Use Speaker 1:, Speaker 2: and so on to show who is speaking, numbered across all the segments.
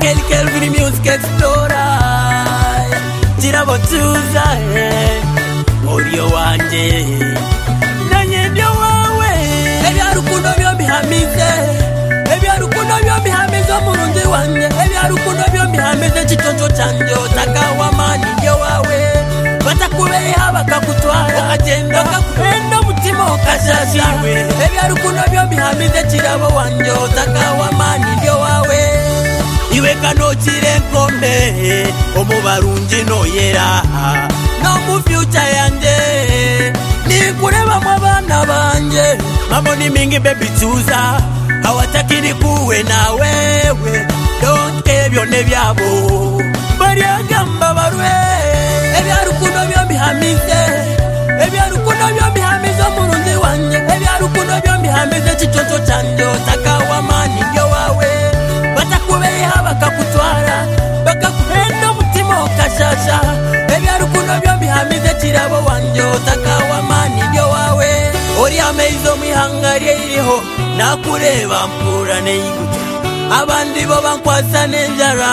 Speaker 1: Kelvin Music Explorer Kirabo tuza Audio wanje Nanye byo wawe Ebyarukundo byombi hamize Ebyarukundo byombi hamize omurungi wanje Ebyarukundo byombi hamize kitonjo cyanje otakawa mani byo wawe Batakubeha bakakutwara agenda bakakupenda mutima okashashiwe Ebyarukundo byombi hamize kirabo wanje otakawa mani byo wawe Iwe kano chirenkombe omubarungi noyera no mu future yanje nikureba mu bana banje mamoni mingi baby tuza hawatakiri kuwe na wewe don't ebyo nebyabo bari agamba barwe ebyarukundo byombi hamize ebyarukundo byombi hamize omurungi wanje ebyarukundo byombi hamize kitonto cyanje otakawa mani byo wawe batakubeha bakakutwara bakakupenda mutima okashasha ebyarukundo byombi hamize kirabo wanje otakawa mani byo wawe ori ameizo mihangari iriho nakureba mpura neiguta abandi bo bankwasa nenjara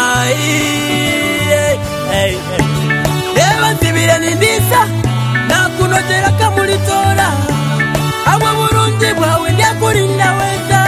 Speaker 1: eba nsibire nindisa nakunogera kamuritora abo burungi bwawe ndakurinda weza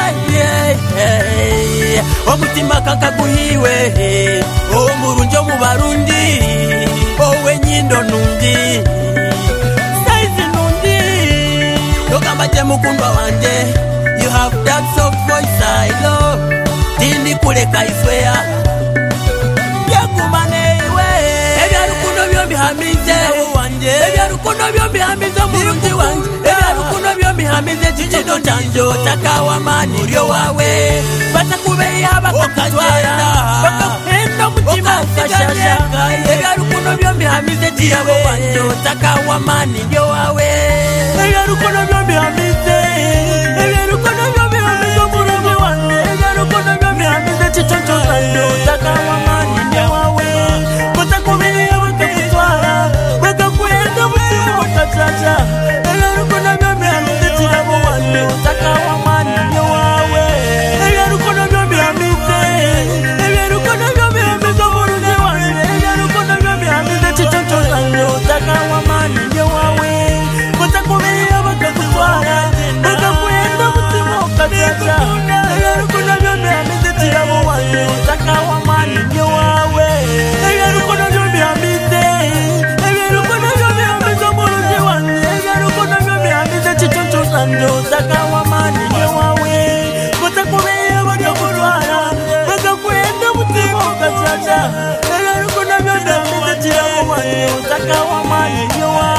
Speaker 1: omutima kakaguhiwe omurungi mu barundi owe nyindo nungi size nungi yogamba je mukundwa wanje you have that soft voice I love tindi kuleka isweya yakumane iwe ebyarukundo byombi hamize wanje ebyarukundo byombi hamize omurungi wanje ebyarukundo byombi hamize kitonto cyanje otakawa mani byo wawe batakubeha bakakutwara bakakupenda mutima okashasha ebyarukundo byombi hamize kirabo wanje otakawa mani byo wawe ebyarukundo byombi hamize ebyarukundo byombi hamize omurungi wanje ebyarukundo byombi hamize kitonto cyanje otakawa mani byo wawe batakubeha bakakutwara bakakupenda mutima okashasha ebyarukundo byombi hamize kirabo wanje otakawa mani byo wawe ebyarukundo byombi hamize ebyarukundo byombi hamize omurungi wanje ebyarukundo byombi hamize kitonto cyanje otakawa mani byo wawe batakubeha bakakutwara bakakupenda mutima okashasha ebyarukundo byombi hamize kirabo wanje otakawa mani byo wawe ebyarukundo byombi hamize ebyarukundo byombi hamize omurungi wanje ebyarukundo byombi hamize kitonto cyanje otakawa mani byo wawe batakubeha bakakutwara bakakupenda mutima okashasha ebyarukundo byombi hamize kirabo wanje otakawa mani byo wawe